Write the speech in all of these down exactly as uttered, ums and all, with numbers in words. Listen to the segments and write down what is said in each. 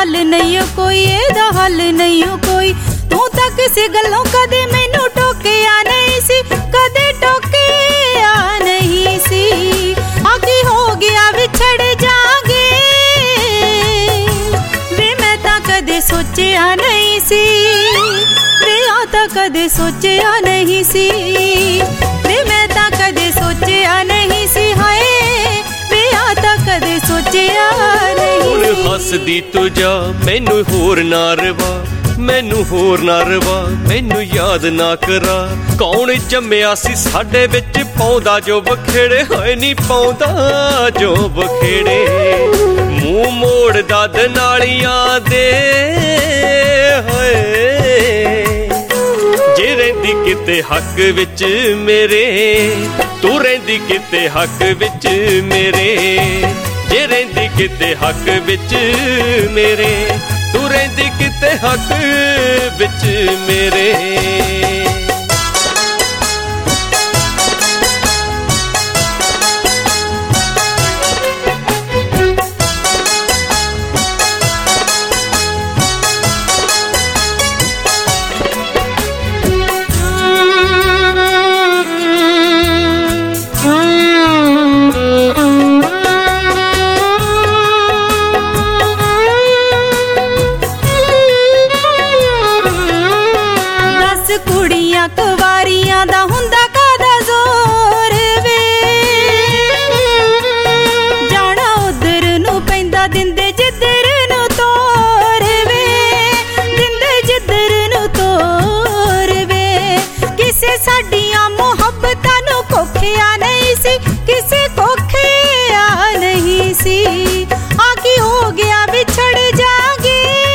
हल नहीं कोई, एदा हल नहीं कोई। तू तां किसे गल्लों कदे मैनू टोकिया नहीं सी, कदे टोकिया नहीं सी। आकी हो गया विछड़ जागे वे मैं तां कदे सोचिया नहीं सी, वे आ तां कदे सोचिया नहीं सी, वे मैं तां कदे सोचिया नहीं सी। हाय वे आ तां कदे सोचिया नहीं। हसदी तू जा मैनू होर ना रवा, मैनू होर ना रवा, मैनू याद ना करा। कौन जम्मिया सी साडे विच पौंदा जो बखेड़े, हाय नी पौंदा जो बखेड़े। मूंह मोड़दा दनालियां दे हाय, जे रहिंदी किते हक विच मेरे, तू रहिंदी किते हक विच मेरे। जे रहिंदी किते हक विच मेरे, तू रहिंदी किते हक विच मेरे। कुड़ियां कुवारियां दा हुंदा कादा जोर वे, जाना उधर नू पैंदा दिंदे जिधर नू तोर वे, दिंदे जिधर नू तोर वे। किसे साडियां मुहब्बतां नू कोखिया नहीं सी, किसे कोखिया नहीं सी। आकी हो गया विछड़ जागे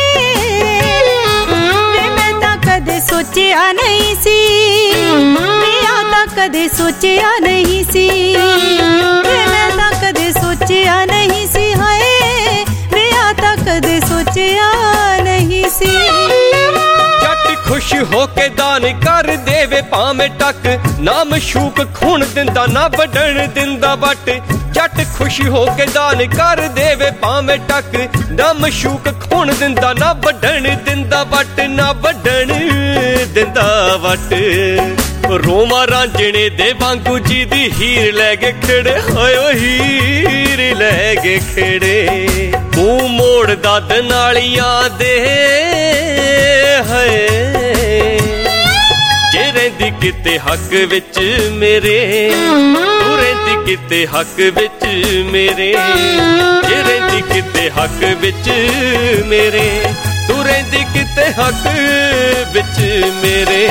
कदे सोचिया नहीं सी, मैं तां कदे सोचिया नहीं सी, मैं तां कदे सोचिया नहीं सी। हाय मैं तां कदे सोचिया नहीं सी। जट खुश होके दान कर देवे भावें टक, ना मशूक खून दिंदा ना वडण दिंदा बट। जट खुश होके दान कर देवे भावें टक, ना मशूक खून दिंदा ना वडण दिंदा बट, ना वडण दिंदा वट। रोमा रांझणे दे वांगू जी दी हीर लै गए खेड़े, हाय हीर लै गए खेड़े। मूंह मोड़दा दनालियां दे हाय, जे रहिंदी किते हक विच मेरे, तू रहिंदी किते हक विच मेरे। जे रहिंदी किते हक विच मेरे, तू रहिंदी किते हक विच मेरे।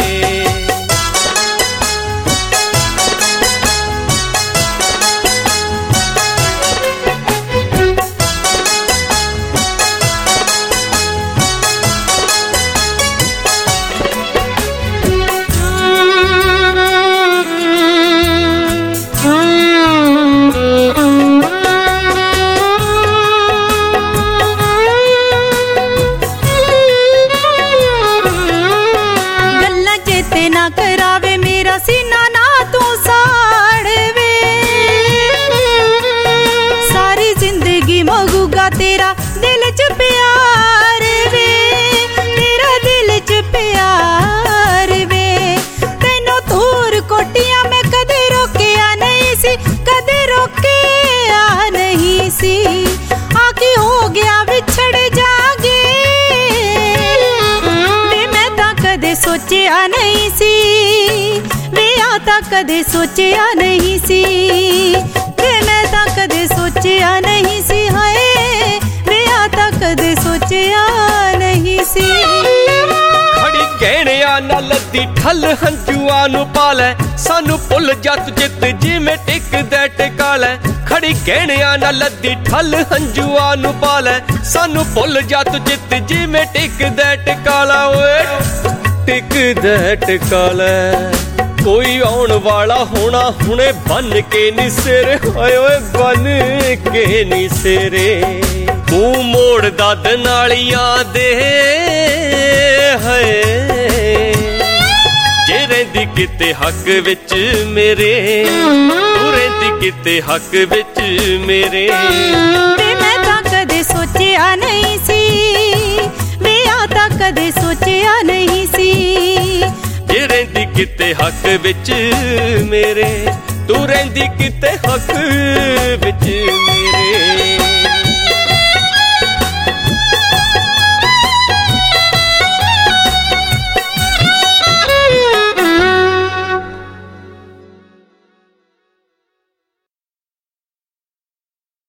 ना करावे मेरा सीना ना तू साड़वे, सारी जिंदगी मगूगा तेरा दिल च प्यार वे, तेरा दिल च प्यार वे। तैनू दूर कोटियां मैं कदे रोकिया नहीं सी, कदे रोकिया नहीं सी। आकी हो गया विछड़ जागे वे मैं तां कदे सोचिया नहीं सी, वे आ तां कदे सोचिया नहीं सी, वे मैं तां कदे सोचिया नहीं सी। हाय वे आ तां कदे सोचिया नहीं सी। खड़ी गहणिया ना लद्दी ठल हंजुआ नू पालै, सानू भुल जत जित जिवें टिकदा टिकालै। खड़ी गहणिया ना लद्दी ठल हंजुआ नू पालै, सानू भुल जत जित जिवें टिकदा टिकाला। ओए टिकदा टिकालै, कोई आउण वाला होना हुणे बन के नी सिर, हाय ओए बन के नी सिरे। मूंह मोड़दा दनालियां दे हाय, जे रहिंदी किते हक विच मेरे, तू रहिंदी किते हक विच मेरे। मैं तां कदे सोचिया नहीं सी, ਕਦੇ ਸੋਚਿਆ ਨਹੀਂ ਸੀ। ਜੇ ਰਹਿੰਦੀ ਕਿਤੇ ਹੱਕ ਵਿੱਚ ਮੇਰੇ, ਤੂੰ ਰਹਿੰਦੀ ਕਿਤੇ ਹੱਕ ਵਿੱਚ ਮੇਰੇ।